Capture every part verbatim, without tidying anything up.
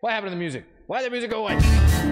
What happened to the music? Why did the music go away?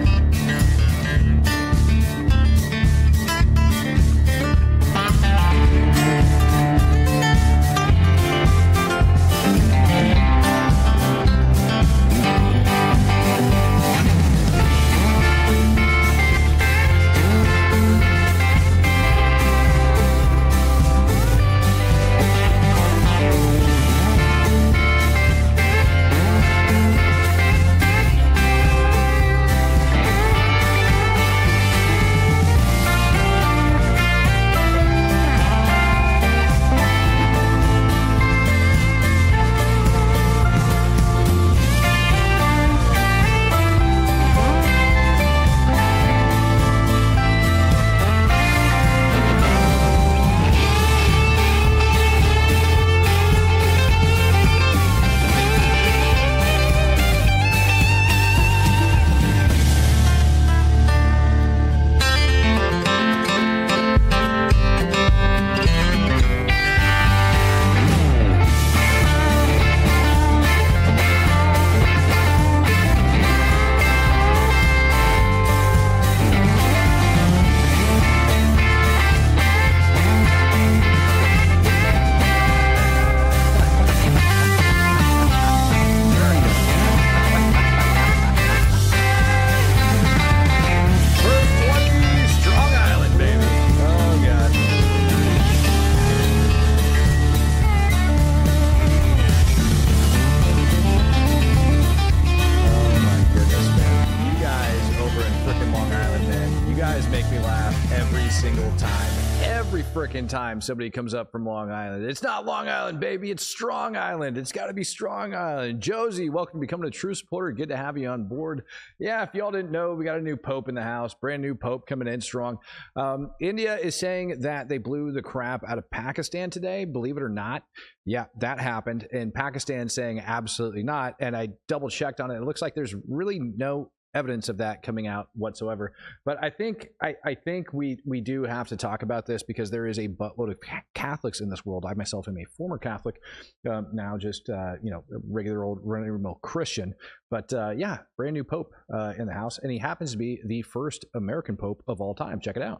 Time somebody comes up from Long Island. It's not Long Island, baby. It's Strong Island. It's got to be Strong Island. Josie, welcome to becoming a true supporter. Good to have you on board. Yeah, if y'all didn't know, we got a new pope in the house. Brand new pope coming in strong. Um, India is saying that they blew the crap out of Pakistan today. Believe it or not. Yeah, that happened. And Pakistan saying absolutely not. And I double checked on it. It looks like there's really no evidence of that coming out whatsoever. But I think I, I think we we do have to talk about this because there is a buttload of Catholics in this world. I myself am a former Catholic, um, now just uh, you know, regular old run-of-the-mill Christian. But uh, yeah, brand new Pope uh, in the house, and he happens to be the first American Pope of all time. Check it out.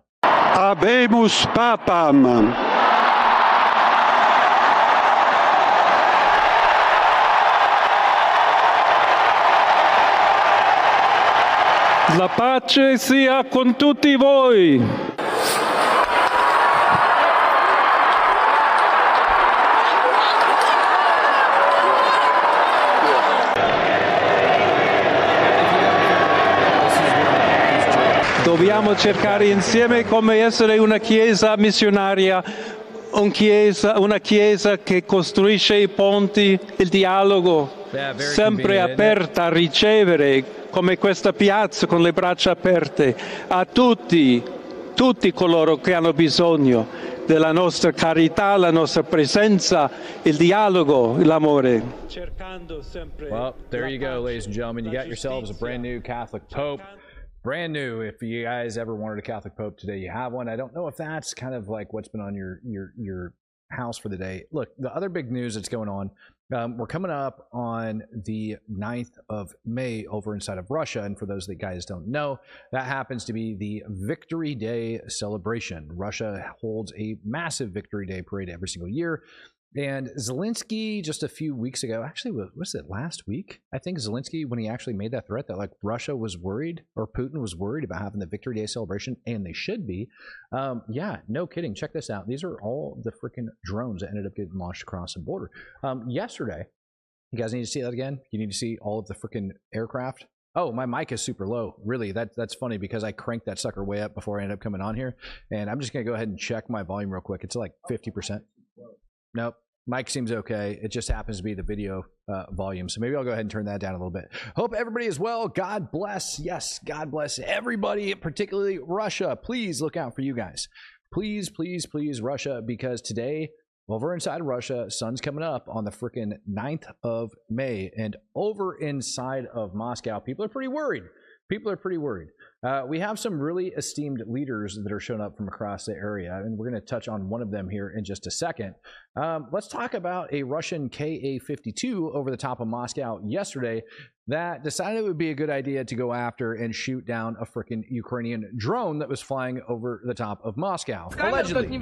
Habemus Papam. La pace sia con tutti voi. Dobbiamo cercare insieme come essere una chiesa missionaria, un chiesa, una chiesa che costruisce i ponti, il dialogo, yeah, sempre aperta a ricevere, come questa piazza con le braccia aperte a tutti, tutti coloro che hanno bisogno della nostra carità, la nostra presenza, il dialogo, l'amore. Well, there you go, ladies and gentlemen. You got yourselves a brand new Catholic Pope. Brand new. If you guys ever wanted a Catholic Pope today, you have one. I don't know if that's kind of like what's been on your your your house for the day. Look, the other big news that's going on, um, we're coming up on the ninth of May over inside of Russia. And for those that guys don't know, that happens to be the Victory Day celebration. Russia holds a massive Victory Day parade every single year. And Zelensky just a few weeks ago, actually, was it last week? I think Zelensky, when he actually made that threat that like Russia was worried, or Putin was worried about having the Victory Day celebration, and they should be. Um, yeah, no kidding. Check this out. These are all the freaking drones that ended up getting launched across the border. Um, yesterday, you guys need to see that again? You need to see all of the freaking aircraft. Oh, my mic is super low. Really, that, that's funny because I cranked that sucker way up before I ended up coming on here. And I'm just going to go ahead and check my volume real quick. It's like fifty percent. Nope. Mic seems okay. It just happens to be the video uh, volume. So maybe I'll go ahead and turn that down a little bit. Hope everybody is well. God bless. Yes, God bless everybody, particularly Russia. Please look out for you guys. Please, please, please, Russia, because today, over inside Russia, sun's coming up on the freaking ninth of May. And over inside of Moscow, people are pretty worried. People are pretty worried. Uh, we have some really esteemed leaders that are showing up from across the area, and we're going to touch on one of them here in just a second. Um, let's talk about a Russian K A fifty-two over the top of Moscow yesterday that decided it would be a good idea to go after and shoot down a freaking Ukrainian drone that was flying over the top of Moscow. Allegedly.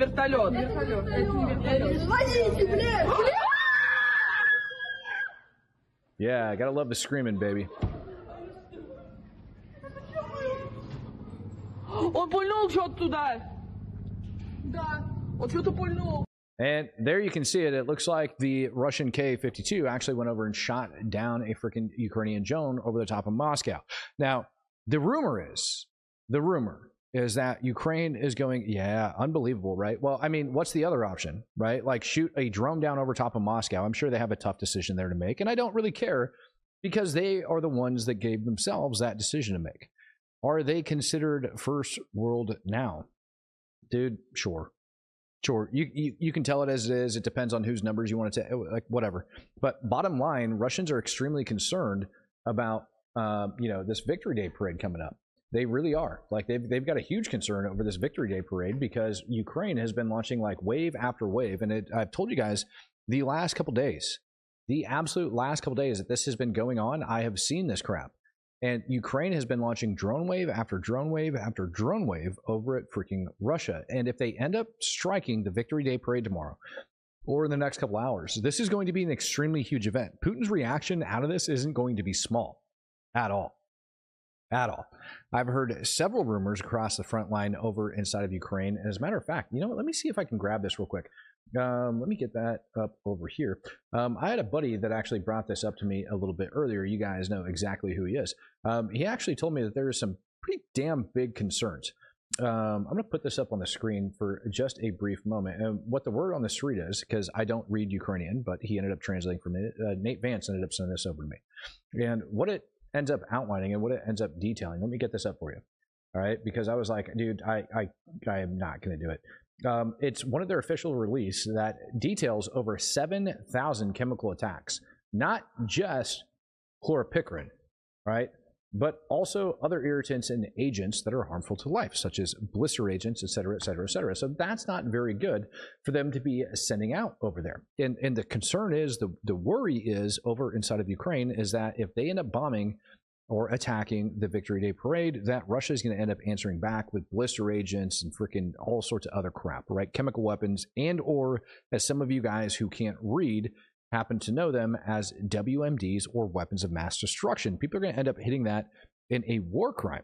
Yeah, gotta love the screaming, baby. Он пульнул что-то туда. Да, он что-то пульнул. And there you can see it. It looks like the Russian K fifty-two actually went over and shot down a freaking Ukrainian drone over the top of Moscow. Now, the rumor is, the rumor is that Ukraine is going, yeah, unbelievable, right? Well, I mean, what's the other option, right? Like shoot a drone down over top of Moscow. I'm sure they have a tough decision there to make, and I don't really care because they are the ones that gave themselves that decision to make. Are they considered first world now? Dude, sure. Sure. You, you you can tell it as it is. It depends on whose numbers you want to take, like whatever. But bottom line, Russians are extremely concerned about, uh, you know, this Victory Day parade coming up. They really are. Like they've, they've got a huge concern over this Victory Day parade because Ukraine has been launching like wave after wave. And it, I've told you guys the last couple days, the absolute last couple days that this has been going on, I have seen this crap. And Ukraine has been launching drone wave after drone wave after drone wave over at freaking Russia. And if they end up striking the Victory Day parade tomorrow or in the next couple hours, this is going to be an extremely huge event. Putin's reaction out of this isn't going to be small at all. At all. I've heard several rumors across the front line over inside of Ukraine. And as a matter of fact, you know what? Let me see if I can grab this real quick. Um, let me get that up over here. Um, I had a buddy that actually brought this up to me a little bit earlier. You guys know exactly who he is. Um, he actually told me that there are some pretty damn big concerns. Um, I'm going to put this up on the screen for just a brief moment. And what the word on the street is, because I don't read Ukrainian, but he ended up translating for me. Uh, Nate Vance ended up sending this over to me. And what it ends up outlining and what it ends up detailing, let me get this up for you. All right, because I was like, dude, I, I, I am not going to do it. Um, it's one of their official release that details over seven thousand chemical attacks, not just chloropicrin, right? But also other irritants and agents that are harmful to life, such as blister agents, et cetera, et cetera, et cetera. So that's not very good for them to be sending out over there. And, and the concern is, the, the worry is over inside of Ukraine is that if they end up bombing or attacking the Victory Day parade, that Russia is going to end up answering back with blister agents and freaking all sorts of other crap, right? Chemical weapons, and or, as some of you guys who can't read happen to know them as, W M Ds, or weapons of mass destruction. People are going to end up hitting that in a war crime.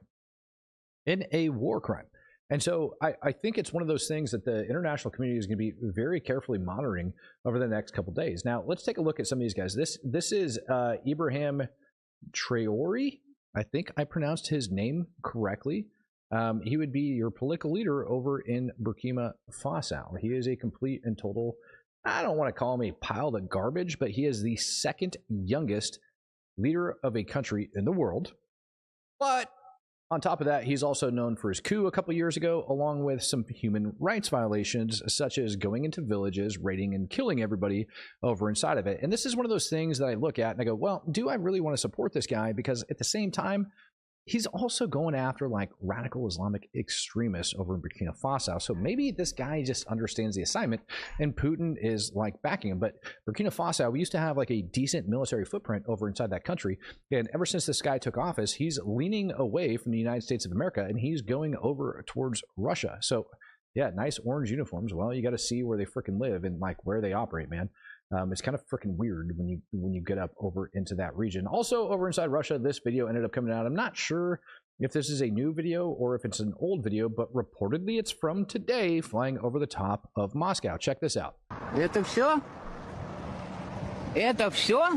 In a war crime. And so I, I think it's one of those things that the international community is going to be very carefully monitoring over the next couple days. Now, let's take a look at some of these guys. This, this is uh, Ibrahim Traore. I think I pronounced his name correctly. Um, he would be your political leader over in Burkina Faso. He is a complete and total, I don't want to call him a pile of garbage, but he is the second youngest leader of a country in the world. But on top of that, he's also known for his coup a couple years ago, along with some human rights violations, such as going into villages, raiding and killing everybody over inside of it. And this is one of those things that I look at and I go, well, do I really want to support this guy? Because at the same time, he's also going after like radical Islamic extremists over in Burkina Faso. So maybe this guy just understands the assignment and Putin is like backing him. But Burkina Faso, we used to have like a decent military footprint over inside that country. And ever since this guy took office, he's leaning away from the United States of America and he's going over towards Russia. So yeah, nice orange uniforms. Well, you got to see where they freaking live and like where they operate, man. Um, it's kind of freaking weird when you when you get up over into that region. Also, over inside Russia, this video ended up coming out. I'm not sure if this is a new video or if it's an old video, but reportedly it's from today, flying over the top of Moscow. Check this out. Это все? Это все?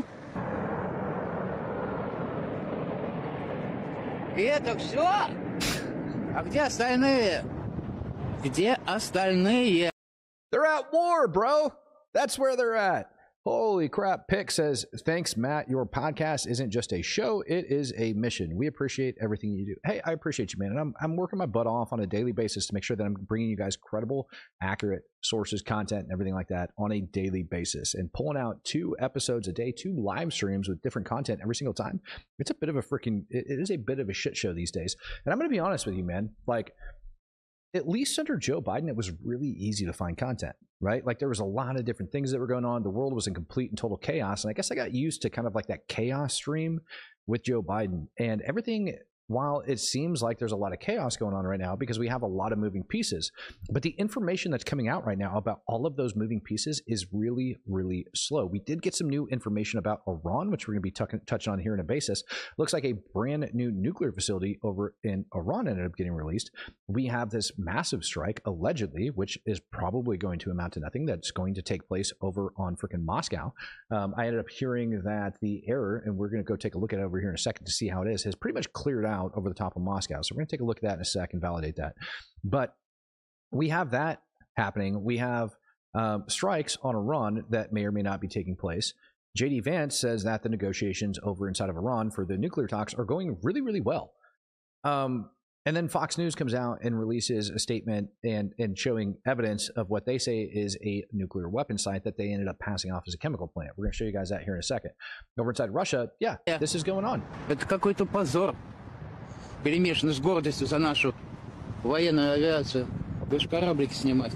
Это все? А где остальные? Где остальные? They're at war, bro. That's where they're at. Holy crap. Pick says, thanks, Matt. Your podcast isn't just a show. It is a mission. We appreciate everything you do. Hey, I appreciate you, man. And I'm, I'm working my butt off on a daily basis to make sure that I'm bringing you guys credible, accurate sources, content, and everything like that on a daily basis. And pulling out two episodes a day, two live streams with different content every single time. It's a bit of a freaking, it, it is a bit of a shit show these days. And I'm going to be honest with you, man. Like, at least under Joe Biden, it was really easy to find content, right? Like there was a lot of different things that were going on. The world was in complete and total chaos. And I guess I got used to kind of like that chaos stream with Joe Biden and everything. While it seems like there's a lot of chaos going on right now because we have a lot of moving pieces, but the information that's coming out right now about all of those moving pieces is really, really slow. We did get some new information about Iran, which we're going to be tucking, touching on here in a basis. Looks like a brand new nuclear facility over in Iran ended up getting released. We have this massive strike, allegedly, which is probably going to amount to nothing. That's going to take place over on freaking Moscow. Um, I ended up hearing that the error, and we're going to go take a look at it over here in a second to see how it is, has pretty much cleared out over the top of Moscow. So we're going to take a look at that in a sec and validate that. But we have that happening. We have um, strikes on Iran that may or may not be taking place. J D Vance says that the negotiations over inside of Iran for the nuclear talks are going really, really well. Um, and then Fox News comes out and releases a statement and, and showing evidence of what they say is a nuclear weapon site that they ended up passing off as a chemical plant. We're going to show you guys that here in a second. Over inside Russia, yeah, yeah. This is going on. Это какой-то позор. Перемешано с гордостью за нашу военную авиацию. Будешь кораблики снимать.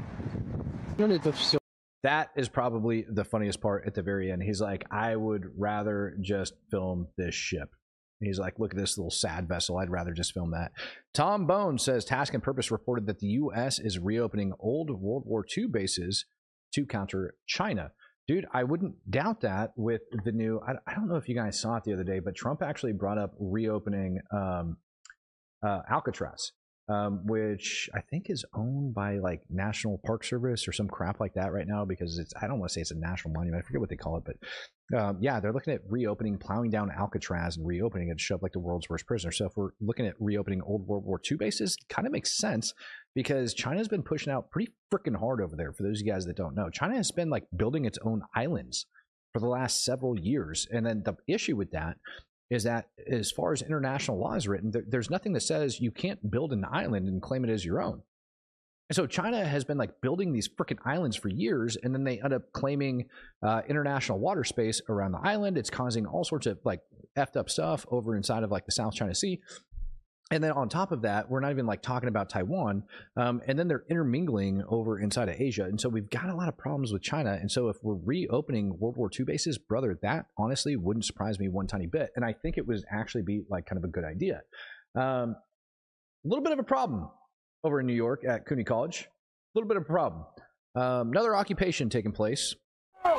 Это все. That is probably the funniest part at the very end. He's like, I would rather just film this ship. He's like, look at this little sad vessel. I'd rather just film that. Tom Bone says Task and Purpose reported that the U S is reopening old World War Two bases to counter China. Dude, I wouldn't doubt that with the new, I, I don't know if you guys saw it the other day, but Trump actually brought up reopening um, uh, Alcatraz, um, which I think is owned by like National Park Service or some crap like that right now because it's, I don't want to say it's a national monument. I forget what they call it, but um, yeah, they're looking at reopening, plowing down Alcatraz and reopening it to show up like the world's worst prisoner. So if we're looking at reopening old World War Two bases, it kind of makes sense because China's been pushing out pretty freaking hard over there. For those of you guys that don't know, China has been like building its own islands for the last several years. And then the issue with that is that as far as international law is written, there, there's nothing that says you can't build an island and claim it as your own. And so China has been like building these freaking islands for years, and then they end up claiming uh, international water space around the island. It's causing all sorts of like effed up stuff over inside of like the South China Sea. And then on top of that, we're not even like talking about Taiwan. Um, and then they're intermingling over inside of Asia. And so we've got a lot of problems with China. And so if we're reopening World War Two bases, brother, that honestly wouldn't surprise me one tiny bit. And I think it would actually be like kind of a good idea. Um, a little bit of a problem over in New York at CUNY College. A little bit of a problem. Um, another occupation taking place. Oh,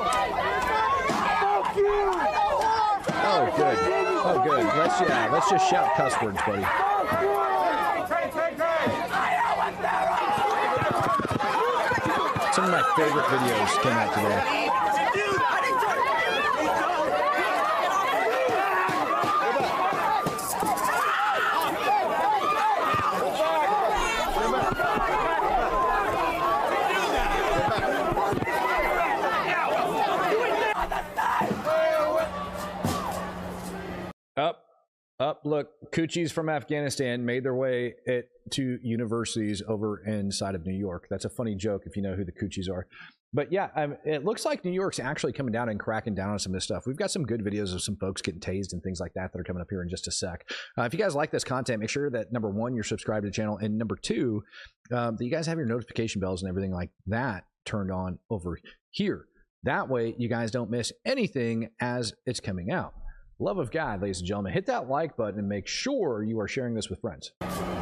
good. Oh, good. Let's, yeah, let's just shout cuss words, buddy. Some of my favorite videos came out today. Up, up, look, Coochies from Afghanistan made their way it, to universities over inside of New York. That's a funny joke if you know who the Coochies are. But yeah, um, it looks like New York's actually coming down and cracking down on some of this stuff. We've got some good videos of some folks getting tased and things like that that are coming up here in just a sec. Uh, if you guys like this content, make sure that number one, you're subscribed to the channel, and number two, um, that you guys have your notification bells and everything like that turned on over here. That way, you guys don't miss anything as it's coming out. Love of God, ladies and gentlemen, hit that like button and make sure you are sharing this with friends.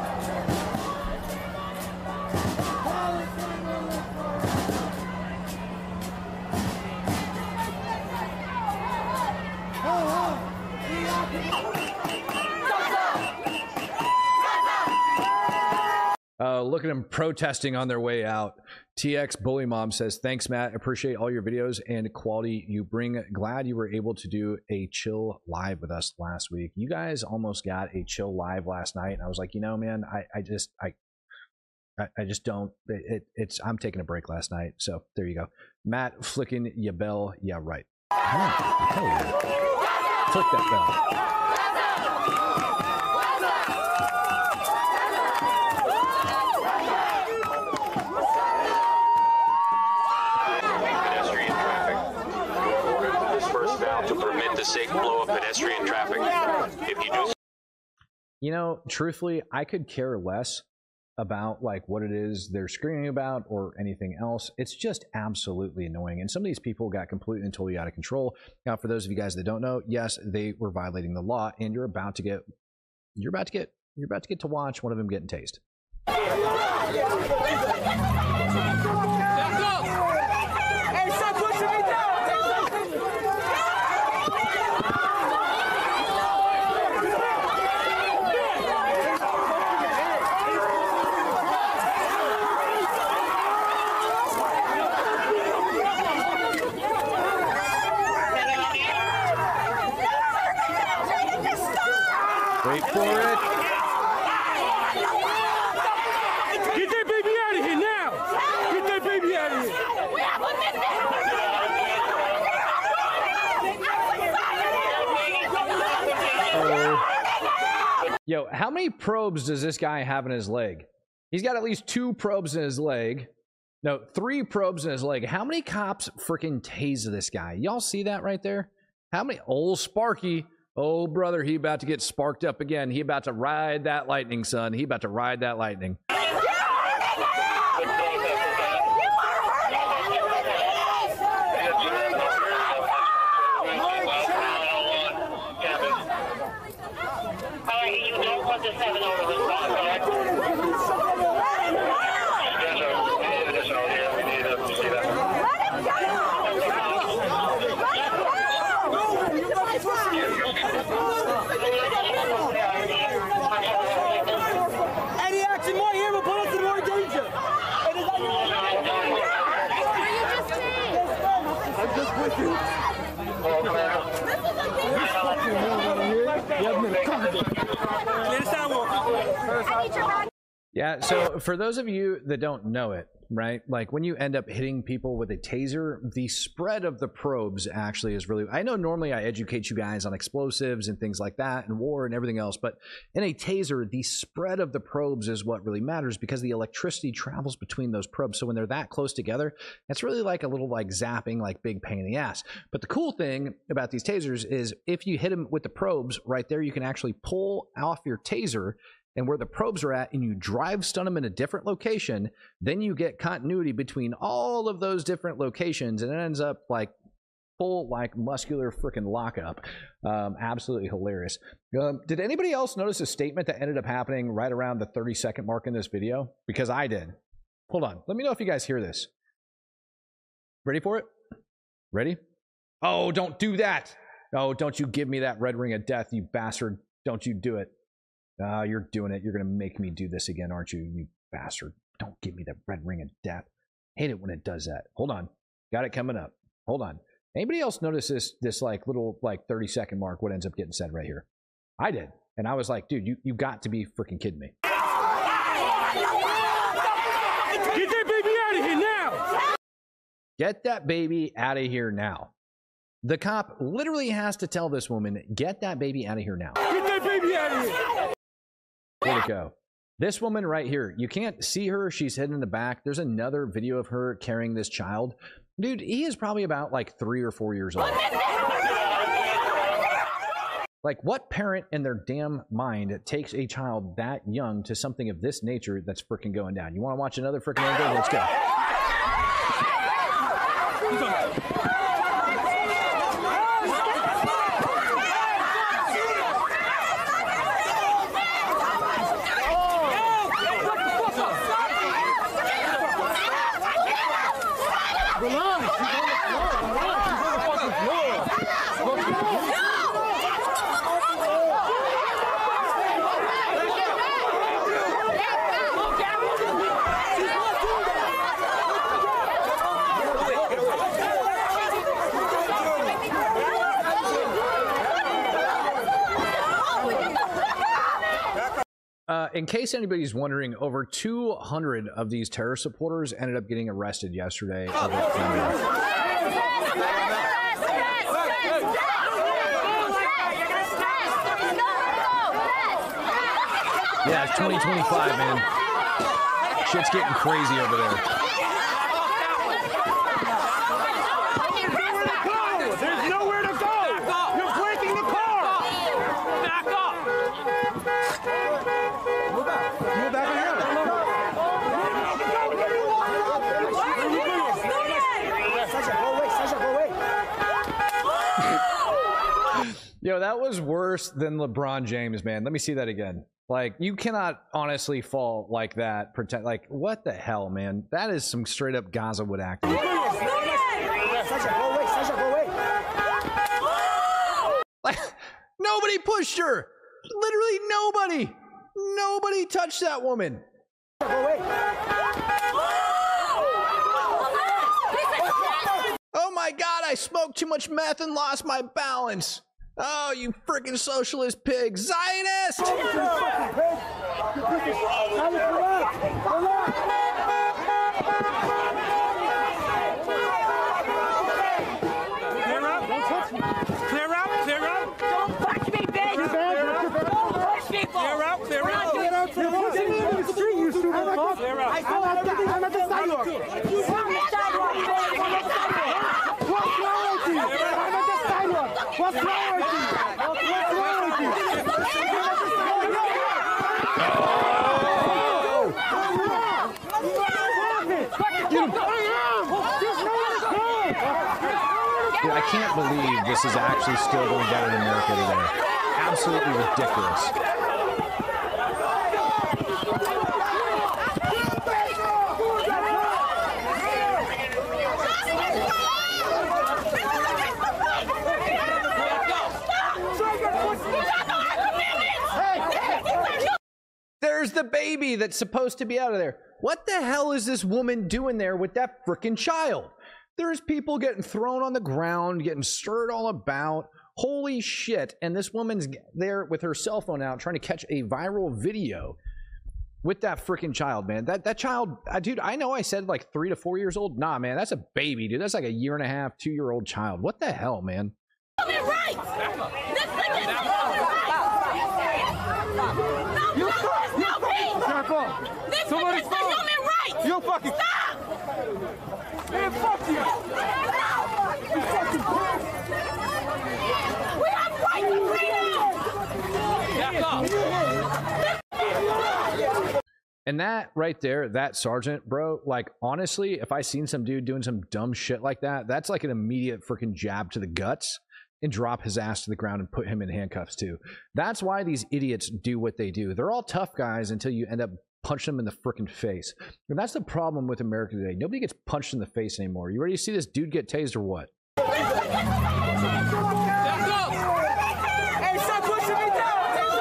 Uh, look at them protesting on their way out. T X Bully Mom says, thanks, Matt. Appreciate all your videos and quality you bring. Glad you were able to do a chill live with us last week. You guys almost got a chill live last night. And I was like, you know, man, I, I just, I, I, I just don't. It, it, it's. I'm taking a break last night, so there you go. Matt flicking your bell. Yeah, right. Oh, hell yeah. Flick that bell. To permit the safe flow of pedestrian traffic. If you do, you know, truthfully, I could care less about like what it is they're screaming about or anything else. It's just absolutely annoying. And some of these people got completely and totally out of control. Now, for those of you guys that don't know, yes, they were violating the law, and you're about to get, you're about to get, you're about to get to watch one of them getting tased. Wait for it. Get that baby out of here now! Get that baby out of here. Oh. Yo, how many probes does this guy have in his leg? He's got at least two probes in his leg. No, three probes in his leg. How many cops freaking tase this guy? Y'all see that right there? How many? Old Sparky. Oh, brother, he about to get sparked up again. He about to ride that lightning, son. He about to ride that lightning. Any action more here will put us in more danger. I'm just with you. Yeah, so for those of you that don't know it, right, like when you end up hitting people with a taser, the spread of the probes actually is really, I know normally I educate you guys on explosives and things like that and war and everything else, but in a taser, the spread of the probes is what really matters because the electricity travels between those probes. So when they're that close together, it's really like a little like zapping, like big pain in the ass. But the cool thing about these tasers is if you hit them with the probes right there, you can actually pull off your taser and where the probes are at, and you drive stun them in a different location, then you get continuity between all of those different locations, and it ends up like full, like muscular freaking lockup. Um, absolutely hilarious. Um, did anybody else notice a statement that ended up happening right around the thirty second mark in this video? Because I did. Hold on. Let me know if you guys hear this. Ready for it? Ready? Oh, don't do that. Oh, don't you give me that red ring of death, you bastard. Don't you do it. Ah, uh, you're doing it. You're going to make me do this again, aren't you, you bastard? Don't give me the red ring of death. Hate it when it does that. Hold on. Got it coming up. Hold on. Anybody else notice this, this like little like thirty second mark, what ends up getting said right here? I did. And I was like, dude, you, you got to be freaking kidding me. Get that baby out of here now! Get that baby out of here now. The cop literally has to tell this woman, get that baby out of here now. Get that baby out of here! Where'd it go? This woman right here, you can't see her. She's hidden in the back. There's another video of her carrying this child. Dude, he is probably about like three or four years old. Like, what parent in their damn mind takes a child that young to something of this nature that's freaking going down? You want to watch another freaking angle? Let's go. Uh, Uh, in case anybody's wondering, over two hundred of these terror supporters ended up getting arrested yesterday. Over yeah, it's twenty twenty-five, man. Shit's getting crazy over there. There's nowhere to go. You're breaking the car. Back up. Move back. Move back here. Yo, that was worse than LeBron James, man. Let me see that again. Like, you cannot honestly fall like that. Pretend like, what the hell, man? That is some straight up Gazawood acting. Like, nobody pushed her. Literally nobody. Nobody touched that woman. Oh my God! I smoked too much meth and lost my balance. Oh, you freaking socialist pig. Zionist! Clear up. Don't touch me. Clear up. Clear up. Don't touch me, bitch! Don't push people! Clear up. Clear up. Clear up. Clear up. Clear up. I'm at the sidewalk. I'm at the sidewalk. What's wrong with you? I'm at the sidewalk. What's wrong with you? What's wrong with you? Dude, I can't believe this is actually still going down in America today. Absolutely ridiculous. There's the baby that's supposed to be out of there. What the hell is this woman doing there with that freaking child? There's people getting thrown on the ground, getting stirred all about. Holy shit. And this woman's there with her cell phone out trying to catch a viral video with that freaking child, man. That that child, uh, dude, I know I said like three to four years old. Nah, man, that's a baby, dude. That's like a year and a half, two year old child. What the hell, man? Human rights! This thing is You stop! no peace! Back off! This thing Somebody is the stop! human rights! You fucking Stop! man, fuck you! You fucking We have right to freedom! And that right there, that sergeant, bro, like, honestly, if I seen some dude doing some dumb shit like that, that's like an immediate freaking jab to the guts and drop his ass to the ground and put him in handcuffs too. That's why these idiots do what they do. They're all tough guys until you end up punching them in the freaking face. And that's the problem with America today. Nobody gets punched in the face anymore. You ready to see this dude get tased or what? Hey, stop pushing me down!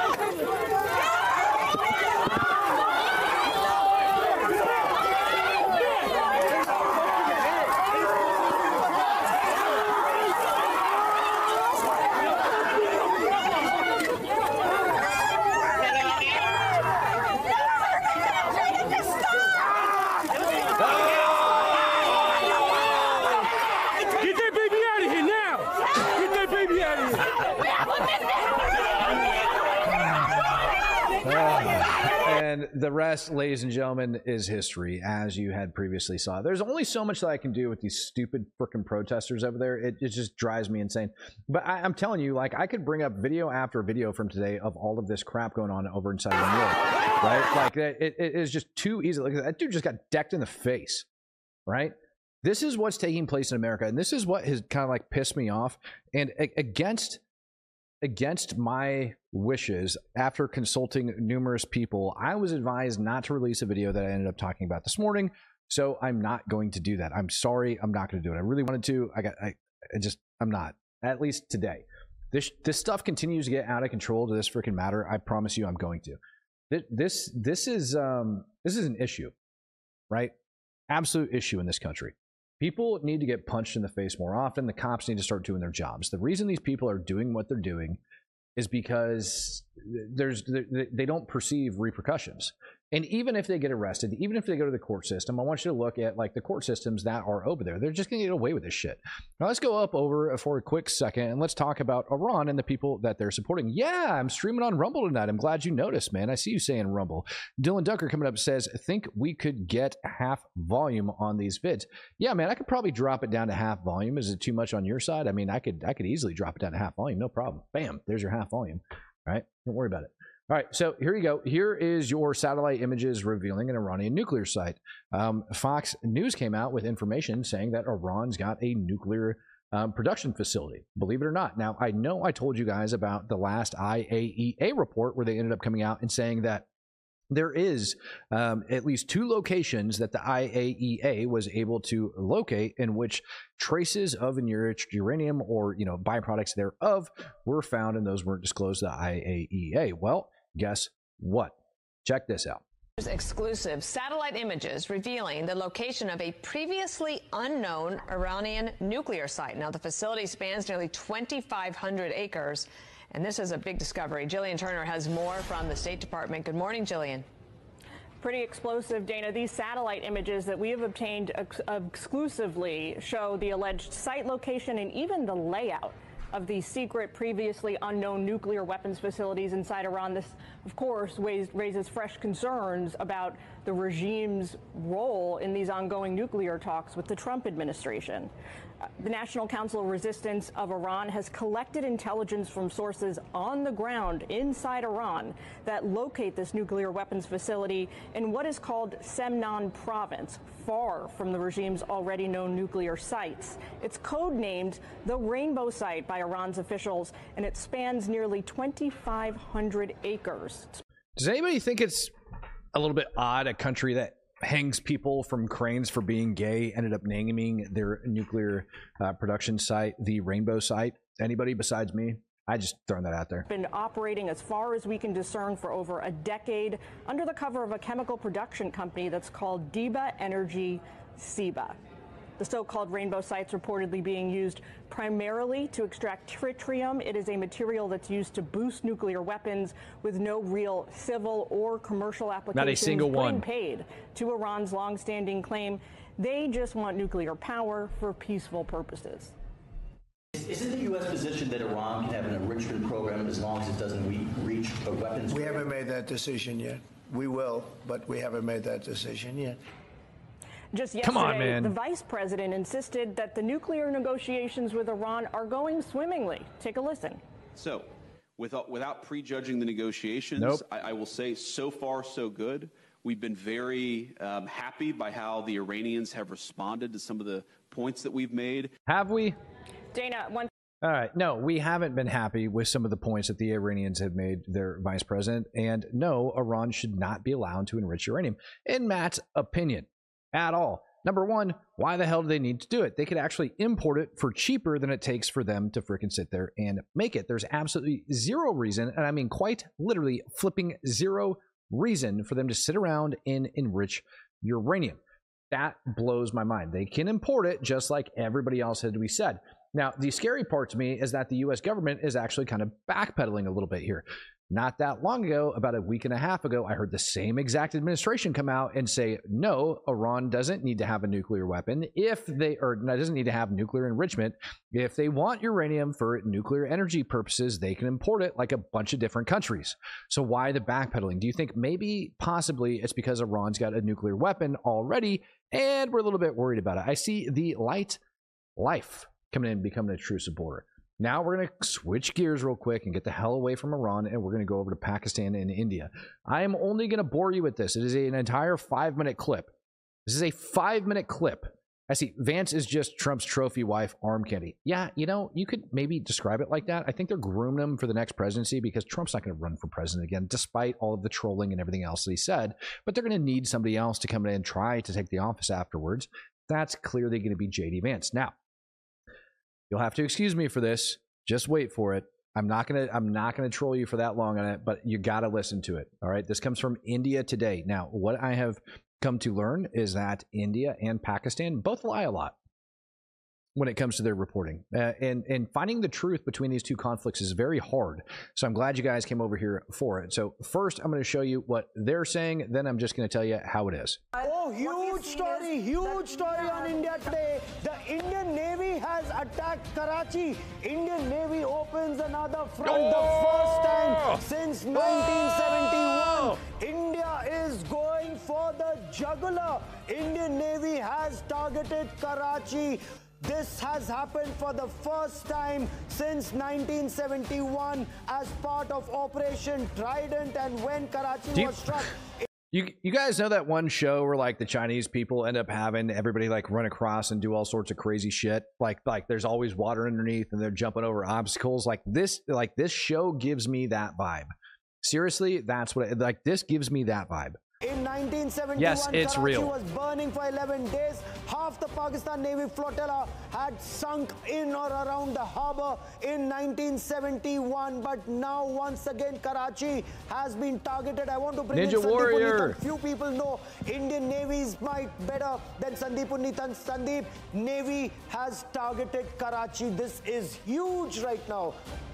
And the rest, ladies and gentlemen, is history, as you had previously saw. There's only so much that I can do with these stupid freaking protesters over there. It, it just drives me insane. But I, I'm telling you, like, I could bring up video after video from today of all of this crap going on over inside of New York, right? Like, it, it is just too easy. Like, that dude just got decked in the face, right? This is what's taking place in America, and this is what has kind of like pissed me off. And a- against against my wishes, after consulting numerous people, I was advised not to release a video that I ended up talking about this morning. So I'm not going to do that. I'm sorry. I'm not going to do it. I really wanted to. I got. I, I just. I'm not. At least today. This this stuff continues to get out of control to this freaking matter. I promise you, I'm going to. This this this is um this is an issue, right? Absolute issue in this country. People need to get punched in the face more often. The cops need to start doing their jobs. The reason these people are doing what they're doing is because there's they don't perceive repercussions. And even if they get arrested, even if they go to the court system, I want you to look at like the court systems that are over there. They're just going to get away with this shit. Now let's go up over for a quick second and let's talk about Iran and the people that they're supporting. Yeah, I'm streaming on Rumble tonight. I'm glad you noticed, man. I see you saying Rumble. Dylan Ducker coming up says, think we could get half volume on these vids. Yeah, man, I could probably drop it down to half volume. Is it too much on your side? I mean, I could I could easily drop it down to half volume. No problem. Bam, there's your half volume. All right, don't worry about it. All right, so here you go. Here is your satellite images revealing an Iranian nuclear site. Um, Fox News came out with information saying that Iran's got a nuclear um, production facility, believe it or not. Now, I know I told you guys about the last I A E A report where they ended up coming out and saying that there is um, at least two locations that the I A E A was able to locate in which traces of enriched uranium or, you know, byproducts thereof were found, and those weren't disclosed to the I A E A. Well, guess what? Check this out. Exclusive satellite images revealing the location of a previously unknown Iranian nuclear site. Now, the facility spans nearly twenty-five hundred acres, and this is a big discovery. Jillian Turner has more from the State Department. Good morning, Jillian. Pretty explosive, Dana. These satellite images that we have obtained ex exclusively show the alleged site location and even the layout of the secret, previously unknown nuclear weapons facilities inside Iran. This, of course, raises fresh concerns about the regime's role in these ongoing nuclear talks with the Trump administration. Uh, the National Council of Resistance of Iran has collected intelligence from sources on the ground inside Iran that locate this nuclear weapons facility in what is called Semnan province, far from the regime's already known nuclear sites. It's codenamed the Rainbow Site by Iran's officials, and it spans nearly twenty-five hundred acres. Does anybody think it's a little bit odd a country that hangs people from cranes for being gay ended up naming their nuclear uh, production site the Rainbow Site? Anybody besides me? I just throwing that out there. Been operating as far as we can discern for over a decade under the cover of a chemical production company that's called Deba Energy Ciba. The so-called Rainbow Site's reportedly being used primarily to extract tritium. It is a material that's used to boost nuclear weapons with no real civil or commercial applications. Not a single one. Paid to Iran's long-standing claim they just want nuclear power for peaceful purposes. Is it the U S position that Iran can have an enrichment program as long as it doesn't re reach a weapons? We haven't made that decision yet. We will, but we haven't made that decision yet. Just yesterday, Come on, man. the vice president insisted that the nuclear negotiations with Iran are going swimmingly. Take a listen. So, without, without prejudging the negotiations, nope. I, I will say so far so good. We've been very um, happy by how the Iranians have responded to some of the points that we've made. Have we? Dana, one. All right. No, we haven't been happy with some of the points that the Iranians have made their vice president. And no, Iran should not be allowed to enrich uranium, in Matt's opinion, at all. Number one, why the hell do they need to do it? They could actually import it for cheaper than it takes for them to freaking sit there and make it. There's absolutely zero reason, and I mean quite literally flipping zero reason for them to sit around and enrich uranium. That blows my mind. They can import it just like everybody else had to be said. Now, the scary part to me is that the U S government is actually kind of backpedaling a little bit here. Not that long ago, about a week and a half ago, I heard the same exact administration come out and say, no, Iran doesn't need to have a nuclear weapon if they, or doesn't need to have nuclear enrichment. If they want uranium for nuclear energy purposes, they can import it like a bunch of different countries. So why the backpedaling? Do you think maybe possibly it's because Iran's got a nuclear weapon already and we're a little bit worried about it? I see the light life coming in and becoming a true supporter. Now we're going to switch gears real quick and get the hell away from Iran, and we're going to go over to Pakistan and India. I am only going to bore you with this. It is a, an entire five-minute clip. This is a five-minute clip. I see Vance is just Trump's trophy wife, arm candy. Yeah, you know, you could maybe describe it like that. I think they're grooming him for the next presidency because Trump's not going to run for president again, despite all of the trolling and everything else that he said. But they're going to need somebody else to come in and try to take the office afterwards. That's clearly going to be J D Vance. Now, you'll have to excuse me for this. Just wait for it. I'm not gonna I'm not gonna troll you for that long on it, but you gotta listen to it. All right. This comes from India Today. Now, what I have come to learn is that India and Pakistan both lie a lot. when it comes to their reporting. Uh, and, and finding the truth between these two conflicts is very hard. So I'm glad you guys came over here for it. So first, I'm going to show you what they're saying. Then I'm just going to tell you how it is. Oh, huge story, huge story on India today. The Indian Navy has attacked Karachi. Indian Navy opens another front oh! the first time since nineteen seventy-one. Oh! India is going for the jugular. Indian Navy has targeted Karachi. This has happened for the first time since nineteen seventy-one as part of Operation Trident, and when Karachi you, was struck. You, you guys know that one show where like the Chinese people end up having everybody like run across and do all sorts of crazy shit? Like like there's always water underneath and they're jumping over obstacles. Like this like this show gives me that vibe. Seriously, that's what it, like this gives me that vibe. In nineteen seventy-one, yes, it's Karachi real. was burning for eleven days. Half the Pakistan Navy flotilla had sunk in or around the harbor in nineteen seventy-one. But now, once again, Karachi has been targeted. I want to bring Ninja in Sandeep Warrior. Unnithan. Few people know Indian Navy is might better than Sandeep Unnithan. Sandeep, Navy has targeted Karachi. This is huge right now.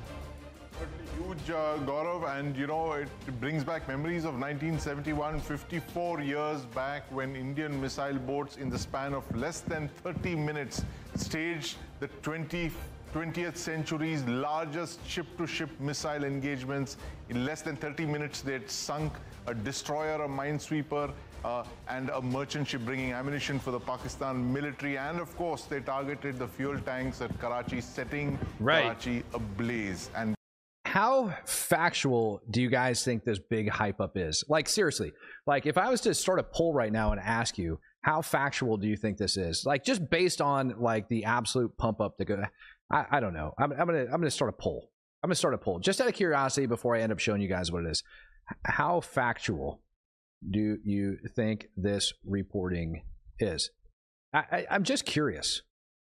Huge, uh, Gaurav, and you know, it brings back memories of nineteen seventy-one, fifty-four years back, when Indian missile boats in the span of less than thirty minutes staged the twentieth century's largest ship-to-ship missile engagements. In less than thirty minutes, they had sunk a destroyer, a minesweeper, uh, and a merchant ship bringing ammunition for the Pakistan military. And of course, they targeted the fuel tanks at Karachi, setting right. Karachi ablaze. And how factual do you guys think this big hype up is? Like, seriously, like if I was to start a poll right now and ask you, how factual do you think this is? Like, just based on like the absolute pump up to go, I, I don't know. I'm, I'm gonna I'm gonna start a poll. I'm gonna start a poll just out of curiosity before I end up showing you guys what it is. How factual do you think this reporting is? I, I, I'm just curious.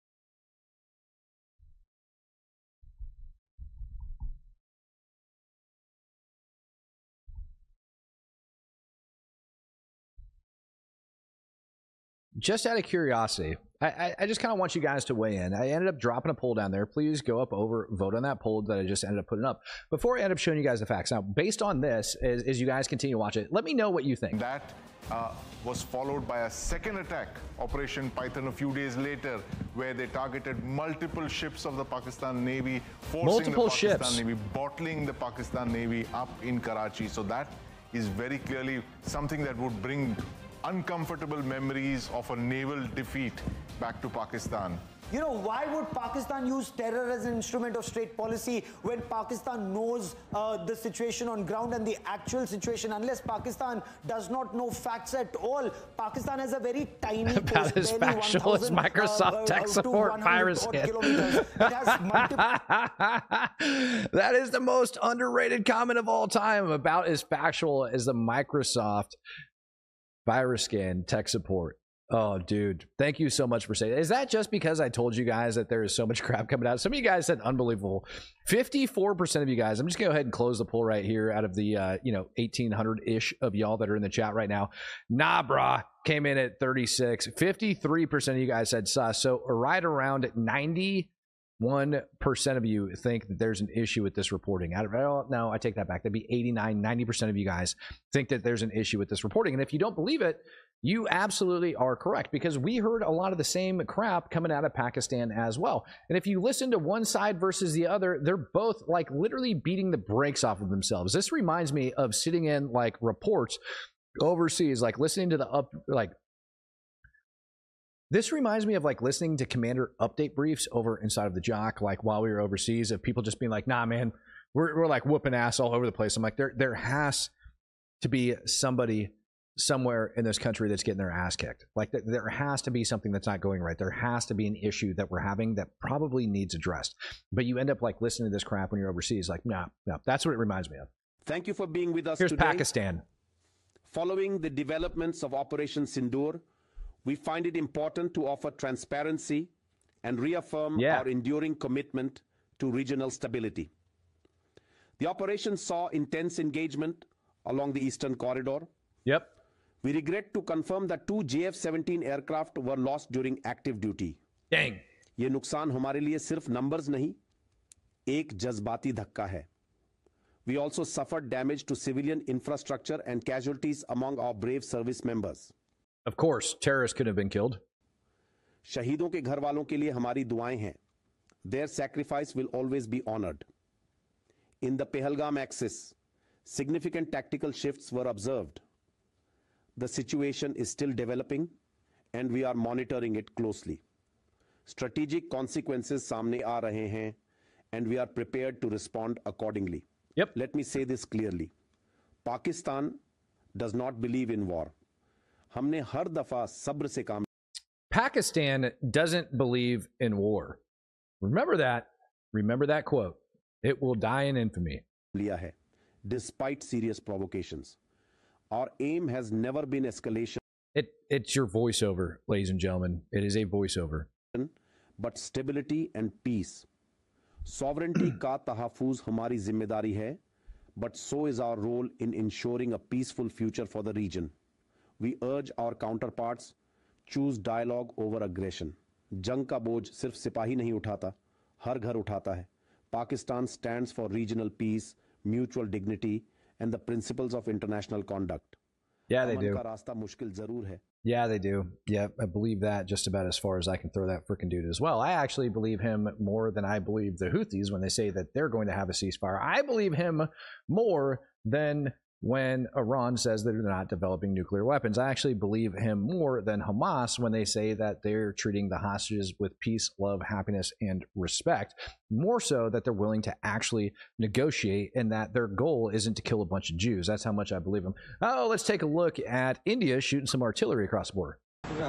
Just out of curiosity, I, I, I just kind of want you guys to weigh in. I ended up dropping a poll down there. Please go up over, vote on that poll that I just ended up putting up. Before I end up showing you guys the facts. Now, based on this, as, as you guys continue to watch it, let me know what you think. That uh, was followed by a second attack, Operation Python, a few days later, where they targeted multiple ships of the Pakistan Navy, forcing multiple the Pakistan ships. Navy, bottling the Pakistan Navy up in Karachi. So that is very clearly something that would bring uncomfortable memories of a naval defeat back to Pakistan. You know, why would Pakistan use terror as an instrument of state policy when Pakistan knows uh, the situation on ground and the actual situation? Unless Pakistan does not know facts at all, Pakistan has a very tiny about as factual as Microsoft uh, tech uh, support virus scan. That is the most underrated comment of all time. About as factual as the Microsoft virus scan tech support. Oh, dude, thank you so much for saying that. Is that just because I told you guys that there is so much crap coming out? Some of you guys said unbelievable. fifty-four percent of you guys, I'm just going to go ahead and close the poll right here out of the, uh, you know, eighteen hundred-ish of y'all that are in the chat right now. Nah, brah, came in at thirty-six. fifty-three percent of you guys said sus. So right around ninety-one percent of you think that there's an issue with this reporting. I don't, no, I take that back. That'd be eighty-nine, ninety percent of you guys think that there's an issue with this reporting. And if you don't believe it, you absolutely are correct, because we heard a lot of the same crap coming out of Pakistan as well. And if you listen to one side versus the other, they're both like literally beating the brakes off of themselves. This reminds me of sitting in like reports overseas, like listening to the up, like this reminds me of like listening to commander update briefs over inside of the Jock, like while we were overseas, of people just being like, nah, man, we're, we're like whooping ass all over the place. I'm like, there, there has to be somebody somewhere in this country that's getting their ass kicked. Like th- there has to be something that's not going right. There has to be an issue that we're having that probably needs addressed. But you end up like listening to this crap when you're overseas. Like, no, nah, no, nah. That's what it reminds me of. Thank you for being with us Here's today. Pakistan. Following the developments of Operation Sindoor, we find it important to offer transparency and reaffirm yeah. our enduring commitment to regional stability. The operation saw intense engagement along the Eastern Corridor. Yep. We regret to confirm that two J F seventeen aircraft were lost during active duty. Dang. ये नुकसान हमारे लिए सिर्फ numbers नहीं, एक जज्बाती धक्का है. We also suffered damage to civilian infrastructure and casualties among our brave service members. Of course, terrorists could have been killed. शहीदों के घर वालों के लिए हमारी दुआएं हैं. Their sacrifice will always be honored. In the Pahalgam axis, significant tactical shifts were observed. The situation is still developing and we are monitoring it closely. Strategic consequences सामने आ रहे हैं and we are prepared to respond accordingly. Yep. Let me say this clearly. Pakistan does not believe in war. हमने हर दफा सब्र से काम. Pakistan doesn't believe in war. Remember that. Remember that quote. It will die in infamy. लिया है, despite serious provocations. Our aim has never been escalation. It it's your voiceover, ladies and gentlemen. It is a voiceover. But stability and peace. Sovereignty का तहफ़्फ़ुज़ हमारी जिम्मेदारी है, but so is our role in ensuring a peaceful future for the region. We urge our counterparts choose dialogue over aggression. जंग का बोझ सिर्फ सिपाही नहीं उठाता, हर घर उठाता है. Pakistan stands for regional peace, mutual dignity, and the principles of international conduct. Yeah, they do. का रास्ता मुश्किल जरूर है. Yeah, they do. Yeah, I believe that just about as far as I can throw that frickin' dude as well. I actually believe him more than I believe the Houthis when they say that they're going to have a ceasefire. I believe him more than when Iran says that they're not developing nuclear weapons. I actually believe him more than Hamas when they say that they're treating the hostages with peace, love, happiness, and respect. More so that they're willing to actually negotiate and that their goal isn't to kill a bunch of Jews. That's how much I believe him. Oh, let's take a look at India shooting some artillery across the border.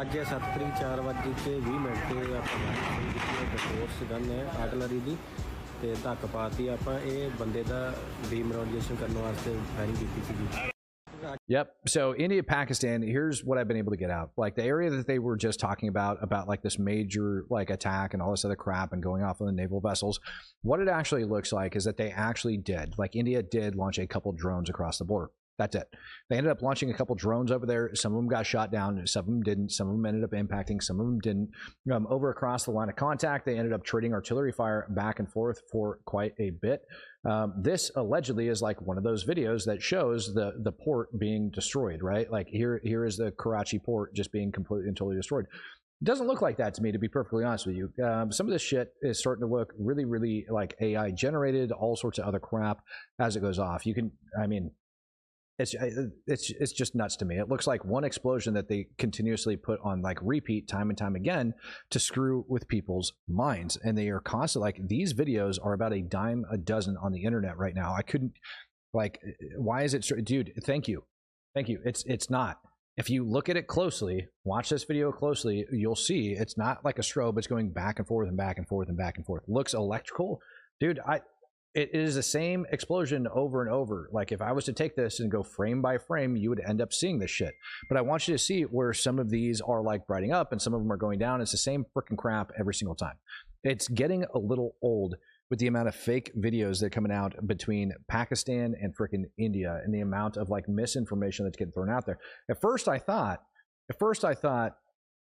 ਤੇ ਧੱਕ ਪਾਤੀ ਆਪਾਂ ਇਹ ਬੰਦੇ ਦਾ ਡੀਮੋਰਲਾਈਜੇਸ਼ਨ ਕਰਨ ਵਾਸਤੇ firing ਕੀਤੀ ਸੀਗੀ. Yep. So India, Pakistan, here's what I've been able to get out. Like the area that they were just talking about, about like this major like attack and all this other crap and going off on the naval vessels. What it actually looks like is that they actually did, like India did launch a couple drones across the border. That's it. They ended up launching a couple drones over there. Some of them got shot down. Some of them didn't. Some of them ended up impacting. Some of them didn't. Um, over across the line of contact, they ended up trading artillery fire back and forth for quite a bit. Um, this allegedly is like one of those videos that shows the the port being destroyed, right? Like here, here is the Karachi port just being completely and totally destroyed. It doesn't look like that to me, to be perfectly honest with you. Um, some of this shit is starting to look really, really like A I generated, all sorts of other crap as it goes off. You can, I mean, It's it's it's just nuts to me. It looks like one explosion that they continuously put on like repeat time and time again to screw with people's minds, and they are constantly like these videos are about a dime a dozen on the internet right now. I couldn't like why is it, dude? Thank you, thank you. It's it's not. If you look at it closely, watch this video closely, you'll see it's not like a strobe. It's going back and forth and back and forth and back and forth. Looks electrical, dude. I. It is the same explosion over and over. Like if I was to take this and go frame by frame, you would end up seeing this shit. But I want you to see where some of these are like brighting up and some of them are going down. It's the same freaking crap every single time. It's getting a little old with the amount of fake videos that are coming out between Pakistan and freaking India and the amount of like misinformation that's getting thrown out there. At first I thought, at first I thought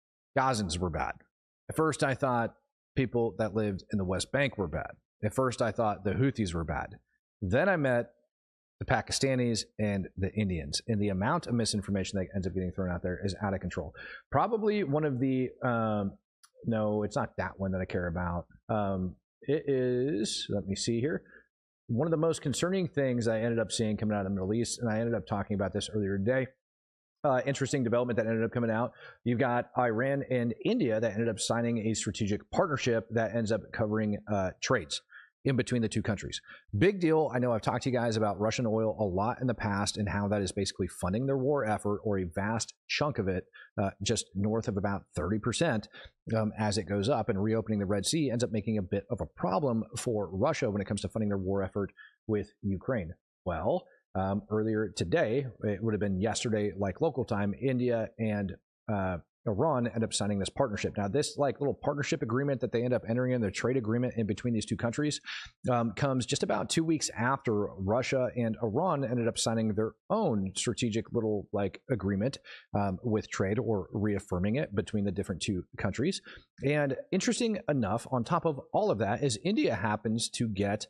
Gazans were bad. At first I thought people that lived in the West Bank were bad. At first, I thought the Houthis were bad. Then I met the Pakistanis and the Indians, and the amount of misinformation that ends up getting thrown out there is out of control. Probably one of the, um, no, it's not that one that I care about. Um, it is, let me see here. One of the most concerning things I ended up seeing coming out of the Middle East, and I ended up talking about this earlier today. Uh, interesting development that ended up coming out. You've got Iran and India that ended up signing a strategic partnership that ends up covering uh, trades in between the two countries. Big deal. I know I've talked to you guys about Russian oil a lot in the past and how that is basically funding their war effort, or a vast chunk of it, uh, just north of about thirty percent um, as it goes up. And reopening the Red Sea ends up making a bit of a problem for Russia when it comes to funding their war effort with Ukraine. Well, um, earlier today, it would have been yesterday, like local time, India and uh, Iran end up signing this partnership. Now, this like little partnership agreement that they end up entering in, the trade agreement in between these two countries, um, comes just about two weeks after Russia and Iran ended up signing their own strategic little like agreement um, with trade, or reaffirming it between the different two countries. And interesting enough, on top of all of that, is India happens to get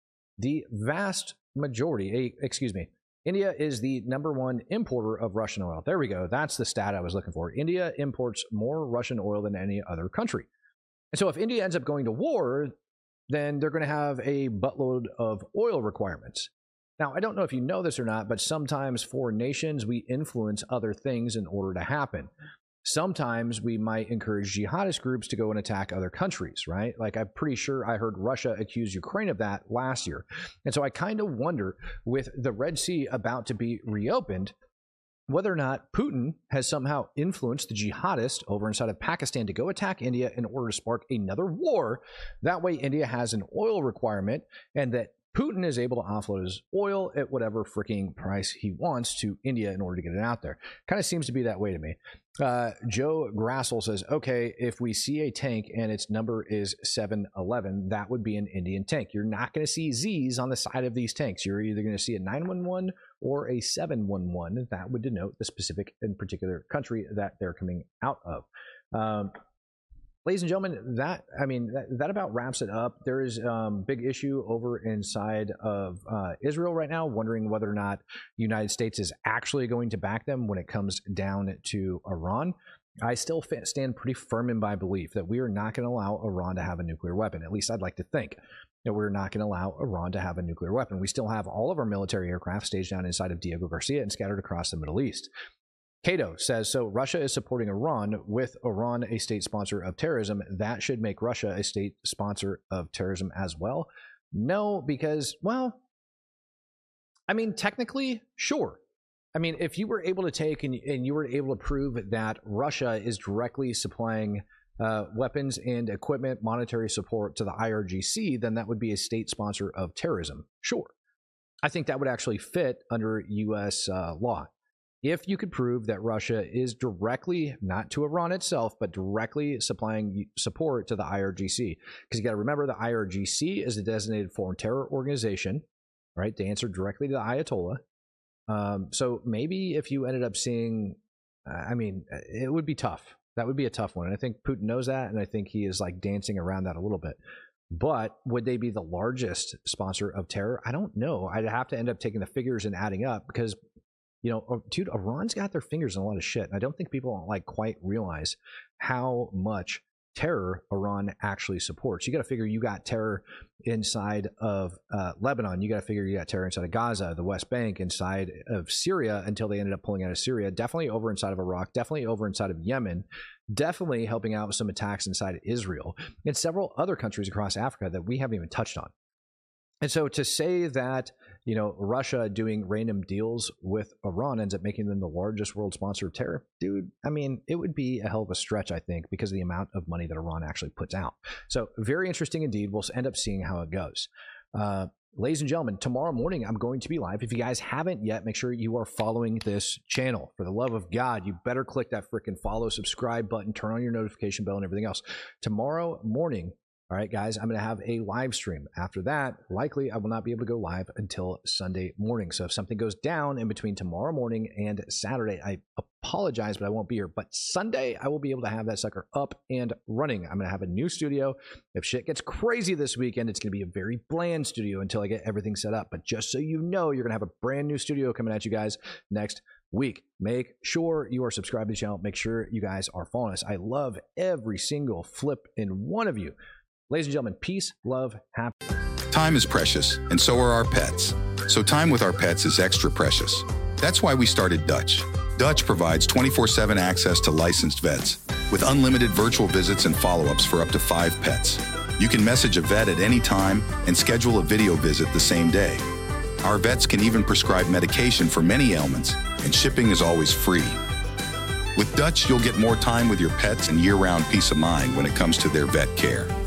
the vast majority, excuse me, India is the number one importer of Russian oil. There we go. That's the stat I was looking for. India imports more Russian oil than any other country. And so if India ends up going to war, then they're going to have a buttload of oil requirements. Now, I don't know if you know this or not, but sometimes foreign nations, we influence other things in order to happen. Sometimes we might encourage jihadist groups to go and attack other countries, right? Like, I'm pretty sure I heard Russia accuse Ukraine of that last year. And so I kind of wonder, with the Red Sea about to be reopened, whether or not Putin has somehow influenced the jihadists over inside of Pakistan to go attack India in order to spark another war. That way, India has an oil requirement, and that Putin is able to offload his oil at whatever freaking price he wants to India in order to get it out there. Kind of seems to be that way to me. Uh, Joe Grassel says, okay, if we see a tank and its number is seven eleven, that would be an Indian tank. You're not going to see Z's on the side of these tanks. You're either going to see a nine one one or a seven one one. That would denote the specific and particular country that they're coming out of. Um, Ladies and gentlemen, that, I mean, that, that about wraps it up. There is a um, big issue over inside of uh, Israel right now, wondering whether or not the United States is actually going to back them when it comes down to Iran. I still fa- stand pretty firm in my belief that we are not going to allow Iran to have a nuclear weapon. At least I'd like to think that we're not going to allow Iran to have a nuclear weapon. We still have all of our military aircraft staged down inside of Diego Garcia and scattered across the Middle East. Cato says, so Russia is supporting Iran, with Iran a state sponsor of terrorism. That should make Russia a state sponsor of terrorism as well. No, because, well, I mean, technically, sure. I mean, if you were able to take and, and you were able to prove that Russia is directly supplying uh, weapons and equipment, monetary support to the I R G C, then that would be a state sponsor of terrorism. Sure. I think that would actually fit under U S uh, law. If you could prove that Russia is directly, not to Iran itself, but directly supplying support to the I R G C. Because you got to remember, the I R G C is a designated foreign terror organization, right? They answer directly to the Ayatollah. Um, so maybe if you ended up seeing, uh, I mean, it would be tough. That would be a tough one. And I think Putin knows that, and I think he is like dancing around that a little bit. But would they be the largest sponsor of terror? I don't know. I'd have to end up taking the figures and adding up, because, you know, dude, Iran's got their fingers in a lot of shit. And I don't think people like quite realize how much terror Iran actually supports. You got to figure you got terror inside of uh, Lebanon. You got to figure you got terror inside of Gaza, the West Bank, inside of Syria, until they ended up pulling out of Syria. Definitely over inside of Iraq. Definitely over inside of Yemen. Definitely helping out with some attacks inside of Israel and several other countries across Africa that we haven't even touched on. And so to say that, you know, Russia doing random deals with Iran ends up making them the largest world sponsor of terror, dude, I mean, it would be a hell of a stretch, I think, because of the amount of money that Iran actually puts out. So very interesting indeed. We'll end up seeing how it goes. Uh, ladies and gentlemen, tomorrow morning, I'm going to be live. If you guys haven't yet, make sure you are following this channel. For the love of God, you better click that freaking follow, subscribe button, turn on your notification bell and everything else. Tomorrow morning, all right, guys, I'm going to have a live stream. After that, likely I will not be able to go live until Sunday morning. So if something goes down in between tomorrow morning and Saturday, I apologize, but I won't be here. But Sunday, I will be able to have that sucker up and running. I'm going to have a new studio. If shit gets crazy this weekend, it's going to be a very bland studio until I get everything set up. But just so you know, you're going to have a brand new studio coming at you guys next week. Make sure you are subscribed to the channel. Make sure you guys are following us. I love every single flip in one of you. Ladies and gentlemen, peace, love, happiness. Time is precious, and so are our pets. So time with our pets is extra precious. That's why we started Dutch. Dutch provides twenty-four seven access to licensed vets, with unlimited virtual visits and follow-ups for up to five pets. You can message a vet at any time and schedule a video visit the same day. Our vets can even prescribe medication for many ailments, and shipping is always free. With Dutch, you'll get more time with your pets and year-round peace of mind when it comes to their vet care.